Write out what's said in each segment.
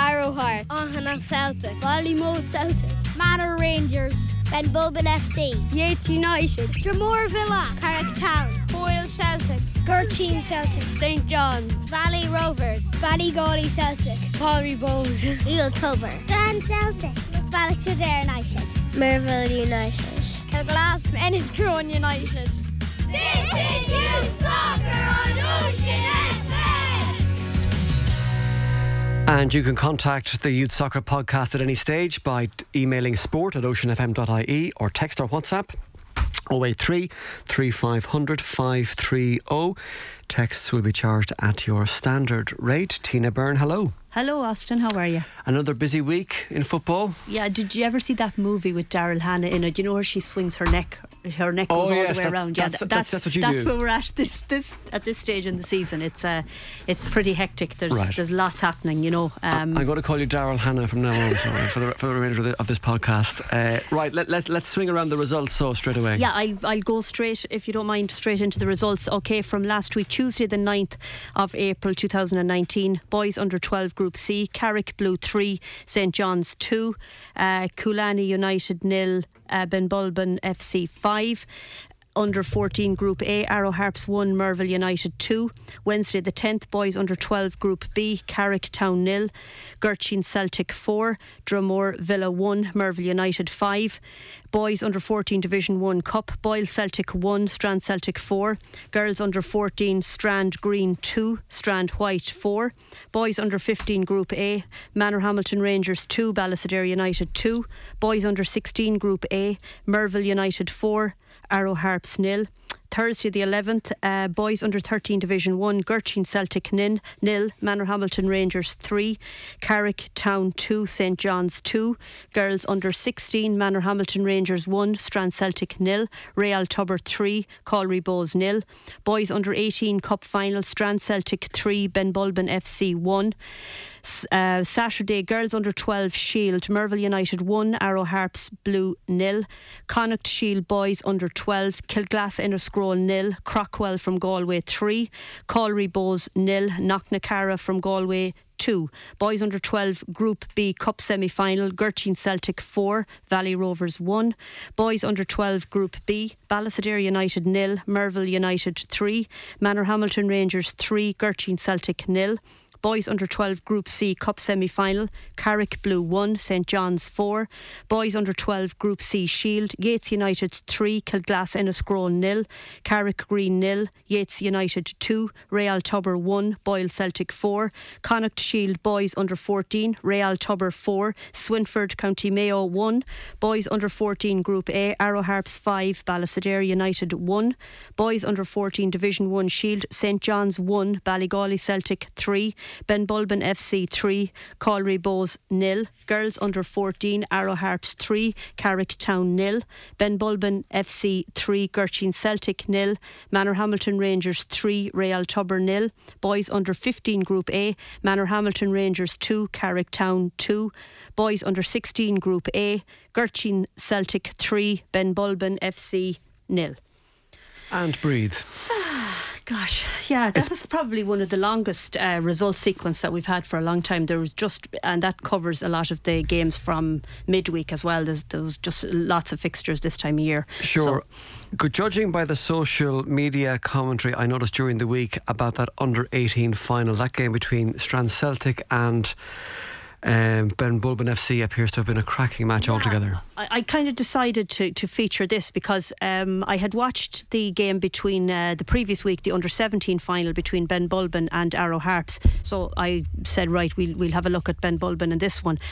Arrow Heart, Ohana Celtic, Ballymote Celtic, Manor Rangers, Benbulben FC, Yates United, Dromore Villa, Carrick Town, Boyle Celtic, Gurteen Celtic, St John's, Valley Rovers, Ballygawley Celtic, Palry Bows, Eel Tober, Grand Celtic, Ballochadare United, Merville United, Kilglass Enniscrone United. This is Youth Soccer on Ocean FM. And you can contact the Youth Soccer Podcast at any stage by emailing sport@oceanfm.ie or text or WhatsApp 083 3500 530. Texts will be charged at your standard rate. Tina Byrne, hello. Hello, Austin. How are you? Another busy week in football. Yeah, did you ever see that movie with Daryl Hannah in it? You know where she swings her neck? Her neck goes all the way around. Yeah, that's what you do. That's where we're at at this stage in the season. It's pretty hectic. There's lots happening. You know. I'm going to call you Daryl Hannah from now on. Sorry, for the remainder of this podcast. Right, let's swing around the results straight away. Yeah, I'll go straight, if you don't mind, straight into the results. Okay, from last week, Tuesday the 9th of April 2019, boys under 12 Group C, Carrick Blue 3, St John's 2, Coolani United 0, Benbulben FC 5. Under 14 Group A, Arrow Harps 1, Merville United 2. Wednesday the 10th, boys under 12 Group B, Carrick Town 0, Gurteen Celtic 4, Dromore Villa 1, Merville United 5. Boys under 14 Division 1 Cup, Boyle Celtic 1, Strand Celtic 4. Girls under 14, Strand Green 2, Strand White 4. Boys under 15 Group A, Manor Hamilton Rangers 2, Ballysadare United 2. Boys under 16 Group A, Merville United 4, Arrow Harps 0. Thursday the 11th, boys under 13 Division 1, Gurteen Celtic 0, Manor Hamilton Rangers 3, Carrick Town 2, St John's 2. Girls under 16, Manor Hamilton Rangers 1, Strand Celtic 0, Real Tubber 3, Calry Bows 0. Boys under 18 Cup Final, Strand Celtic 3, Benbulben FC 1. Saturday, girls under 12 Shield, Merville United 1, Arrow Harps Blue 0. Connacht Shield boys under 12, Kilglass Enniscrone 0, Crockwell from Galway 3, Calry Bows 0, Knocknacarra from Galway 2. Boys under 12 Group B Cup semi-final, Gurteen Celtic 4, Valley Rovers 1. Boys under 12 Group B, Ballysadare United 0, Merville United 3, Manor Hamilton Rangers 3, Gurteen Celtic 0. Boys under 12 Group C Cup semi-final, Carrick Blue 1, St John's 4. Boys under 12 Group C Shield, Yates United 3, Kilglass Enniscrone 0, Carrick Green 0, Yates United 2, Real Tubber 1, Boyle Celtic 4. Connacht Shield boys under 14, Real Tubber 4, Swinford County Mayo 1. Boys under 14 Group A, Arrow Harps 5, Ballysadare United 1. Boys under 14 Division 1 Shield, St John's 1, Ballygawley Celtic 3, Benbulben FC 3, Calry Bows 0. Girls under 14, Arrow Harps 3, Carrick Town 0, Benbulben FC 3, Gurteen Celtic 0, Manor Hamilton Rangers 3, Real Tubber 0. Boys under 15 Group A, Manor Hamilton Rangers 2, Carrick Town 2. Boys under 16 Group A, Gurteen Celtic 3, Benbulben FC 0. And breathe. Gosh, yeah, that was probably one of the longest result sequence that we've had for a long time. There was and that covers a lot of the games from midweek as well. There was just lots of fixtures this time of year. Sure. Good, judging by the social media commentary I noticed during the week about that under 18 final, that game between Strand Celtic and Benbulben FC appears to have been a cracking match altogether. I kind of decided to feature this because I had watched the game between the previous week, the under 17 final between Benbulben and Arrow Harps. So I said, right, we'll have a look at Benbulben in this one.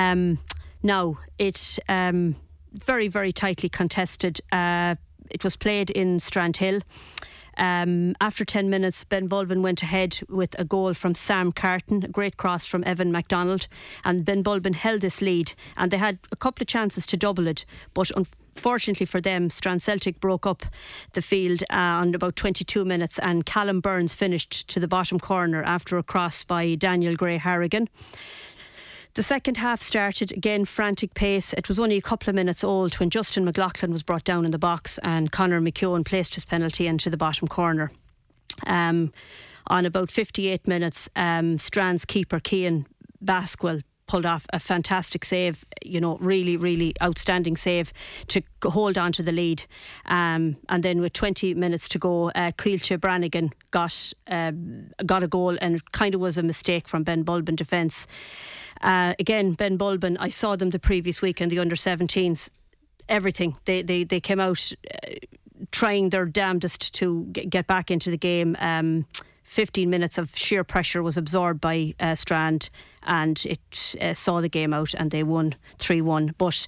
Now it's very, very tightly contested. It was played in Strandhill. After 10 minutes, Benbulben went ahead with a goal from Sam Carton, a great cross from Evan MacDonald, and Benbulben held this lead, and they had a couple of chances to double it, but unfortunately for them, Strand Celtic broke up the field on about 22 minutes, and Callum Burns finished to the bottom corner after a cross by Daniel Gray Harrigan. The second half started again, frantic pace. It was only a couple of minutes old when Justin McLaughlin was brought down in the box and Conor McKeown placed his penalty into the bottom corner. On about 58 minutes, Strand's keeper Cian Baskwell pulled off a fantastic save, really, really outstanding save to hold on to the lead. And then with 20 minutes to go, Caoilte Brannigan got a goal, and it kind of was a mistake from Ben Bulben defence. Again, Ben Bulben, I saw them the previous week in the under-17s. Everything. They came out trying their damnedest to get back into the game. 15 minutes of sheer pressure was absorbed by Strand, and it saw the game out, and they won 3-1. But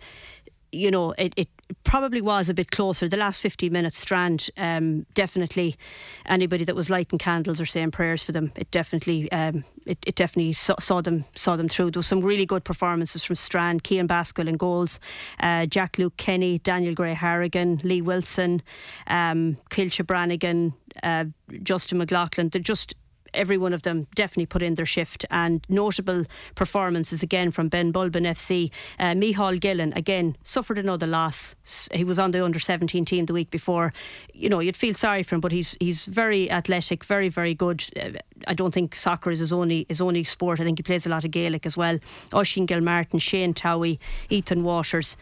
it probably was a bit closer. The last 50 minutes, Strand, definitely, anybody that was lighting candles or saying prayers for them, it definitely saw them through. There was some really good performances from Strand. Cian Baskwell in goals, Jack Luke Kenny, Daniel Gray Harrigan, Lee Wilson, Caoilte Brannigan, Justin McLaughlin. They're just, every one of them definitely put in their shift. And notable performances again from Ben Bulben FC. Micheál Gillen again suffered another loss. He was on the under-17 team the week before. You'd feel sorry for him, but he's very athletic, very, very good. I don't think soccer is his only sport. I think he plays a lot of Gaelic as well. Oisín Gilmartin, Shane Towie, Ethan Waters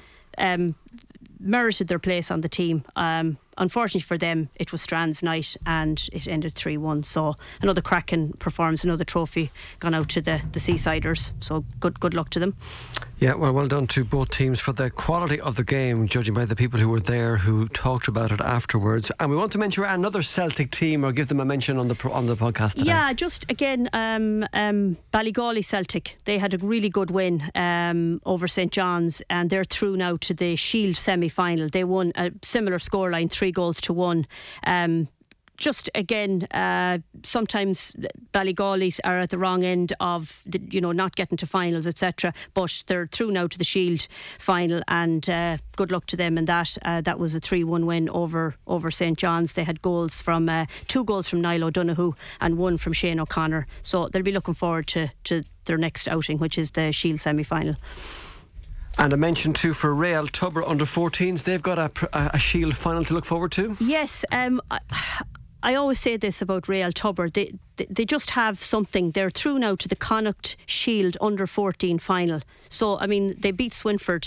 merited their place on the team. Unfortunately for them, it was Strand's night, and it ended 3-1. So another cracking performance, another trophy gone out to the Seasiders. So good luck to them. Yeah, well done to both teams for the quality of the game, judging by the people who were there who talked about it afterwards. And we want to mention another Celtic team, or give them a mention on the podcast today. Yeah, just again, Ballygawley Celtic, they had a really good win over St John's, and they're through now to the Shield semi-final. They won a similar scoreline, 3-1. Just again, sometimes Ballygawleys are at the wrong end of not getting to finals, etc. But they're through now to the Shield final, and good luck to them in that. That was a 3-1 win over St John's. They had goals from 2 goals from Niall O'Donoghue and 1 from Shane O'Connor. So they'll be looking forward to their next outing, which is the Shield semi-final. And a mention too for Real Tubber under-14s. They've got a Shield final to look forward to. Yes, I always say this about Real Tubber. They just have something. They're through now to the Connacht Shield under-14 final. So, I mean, they beat Swinford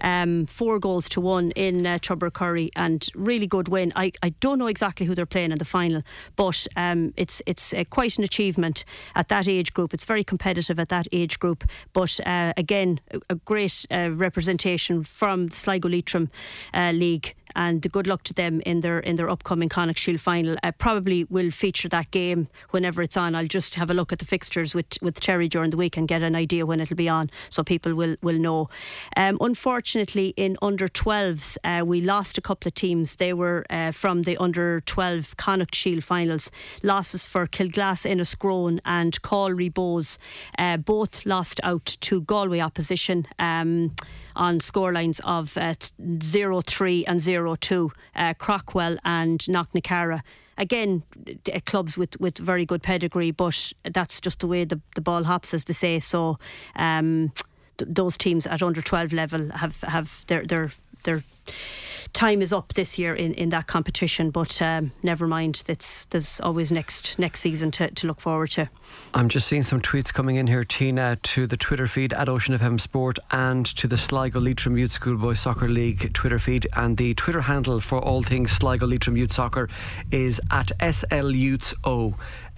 4-1 in Tubbercurry, and really good win. I don't know exactly who they're playing in the final, but it's quite an achievement at that age group. It's very competitive at that age group. But again, a great representation from the Sligo Leitrim League. And good luck to them in their upcoming Connacht Shield final. Probably will feature that game whenever it's on. I'll just have a look at the fixtures with Terry during the week and get an idea when it'll be on, so people will know. Unfortunately, in under-12s, we lost a couple of teams. They were from the under-12 Connacht Shield finals. Losses for Kilglass, Enniscrone and Calry Bowes. Both lost out to Galway opposition on scorelines of 0-3 and 0-2. Crockwell and Knocknacarra. Again, clubs with very good pedigree, but that's just the way the ball hops, as they say. So those teams at under 12 level have their time is up this year in that competition, but never mind, there's always next season to look forward to. I'm just seeing some tweets coming in here, Tina, to the Twitter feed at Ocean FM Sport and to the Sligo Leitrim Youth Schoolboys Soccer League Twitter feed, and the Twitter handle for all things Sligo Leitrim Youth Soccer is at SLYouthO,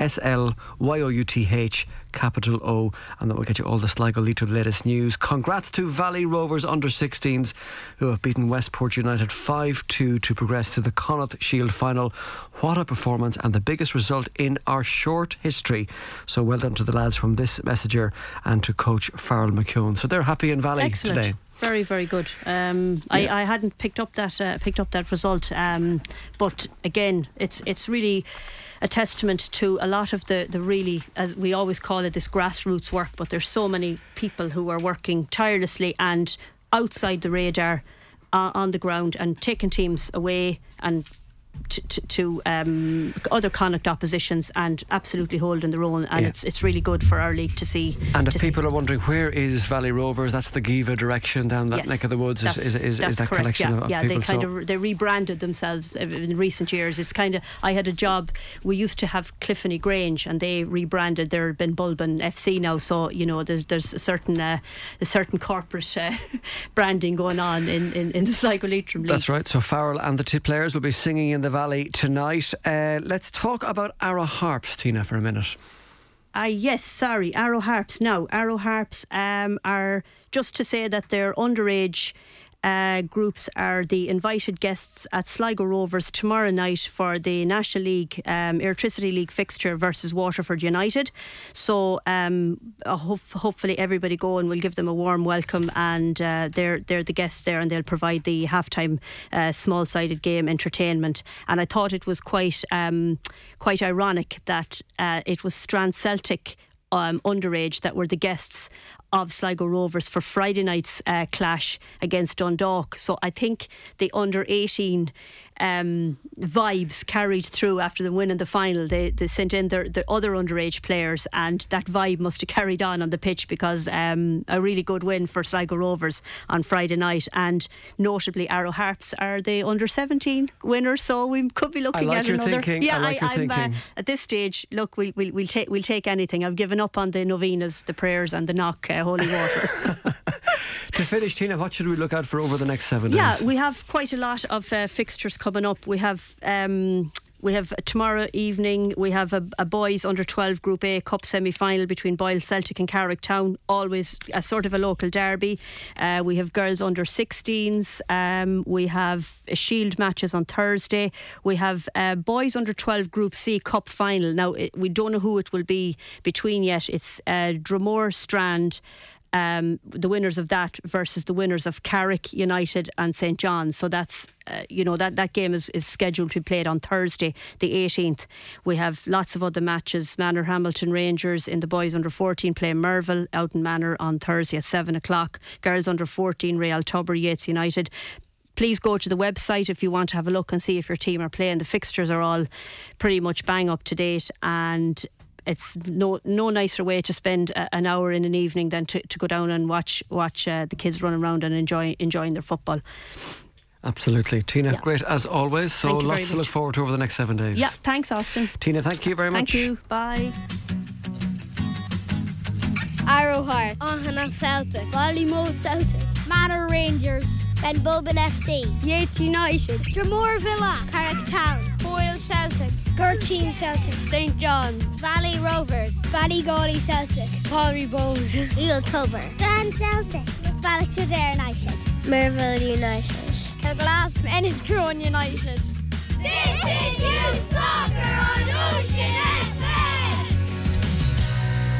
SLYOUTH capital O, and that will get you all the Sligo Leitrim latest news. Congrats to Valley Rovers under-16s who have beaten Westport United 5-2 to progress to the Connacht Shield final. What a performance, and the biggest result in our short history. So well done to the lads from this messenger and to coach Farrell McKeown. So they're happy in Valley. Excellent. Today. Very, very good. I hadn't picked up that result, but again, it's really a testament to a lot of the really, as we always call it, this grassroots work. But there's so many people who are working tirelessly and outside the radar on the ground and taking teams away and to other Connacht oppositions and absolutely holding their own, and it's really good for our league to see. And if people are wondering, where is Valley Rovers? That's the Giva direction down that neck of the woods. Is that correct, collection of people? They rebranded themselves in recent years. It's kind of, I had a job, we used to have Cliffany Grange and they rebranded. They're Bunbulben FC now, so there's a certain corporate branding going on in the Sligo Leitrim League. That's right. So Farrell and the players will be singing in the Valley tonight. Let's talk about Arrow Harps, Tina, for a minute. Yes, sorry, Arrow Harps. Now, Arrow Harps are, just to say that they're underage groups are the invited guests at Sligo Rovers tomorrow night for the National League Electricity League fixture versus Waterford United. So hopefully everybody go and we'll give them a warm welcome, and they're the guests there, and they'll provide the halftime small-sided game entertainment. And I thought it was quite ironic that it was Strand Celtic underage that were the guests of Sligo Rovers for Friday night's clash against Dundalk. So I think the under 18 vibes carried through after them winning the final. They sent in their other underage players, and that vibe must have carried on the pitch, because a really good win for Sligo Rovers on Friday night. And notably, Arrow Harps are the under 17 winners, so we could be looking at another. Thinking. At this stage, look, we'll take anything. I've given up on the novenas, the prayers, and the knock holy water. To finish, Tina, what should we look out for over the next 7 days? Yeah, we have quite a lot of fixtures coming up. We have tomorrow evening, we have a boys under 12 Group A Cup semi-final between Boyle Celtic and Carricktown, always a sort of a local derby. We have girls under 16s. We have Shield matches on Thursday. We have boys under 12 Group C Cup final. Now, we don't know who it will be between yet. It's Dromore Strand, the winners of that versus the winners of Carrick United and St John's. So that's that game is scheduled to be played on Thursday the 18th. We have lots of other matches. Manor Hamilton Rangers in the boys under 14 play Merville out in Manor on Thursday at 7 o'clock. Girls under 14 Real Tubber Yates United. Please go to the website if you want to have a look and see if your team are playing. The fixtures are all pretty much bang up to date, and it's no nicer way to spend an hour in an evening than to go down and watch the kids running around and enjoying their football. Absolutely. Tina, great as always. So lots to look forward to over the next 7 days. Yeah, thanks, Austin. Tina, thank you very much. Thank you. Bye. Arrow Heart, Ohana Celtic, Ballymode Celtic, Manor Rangers, Benbulben FC, Yates United, Dromore Villa, Carricktown, Boyle Celtic, Gurchin Celtic, St John's, Valley Rovers, Ballygawley Celtic, Palry Bowes, Real Tubber, Strand Celtic, Ballochadare United, Merville United, Kilglass Enniscrone United. This is Youth Soccer on Ocean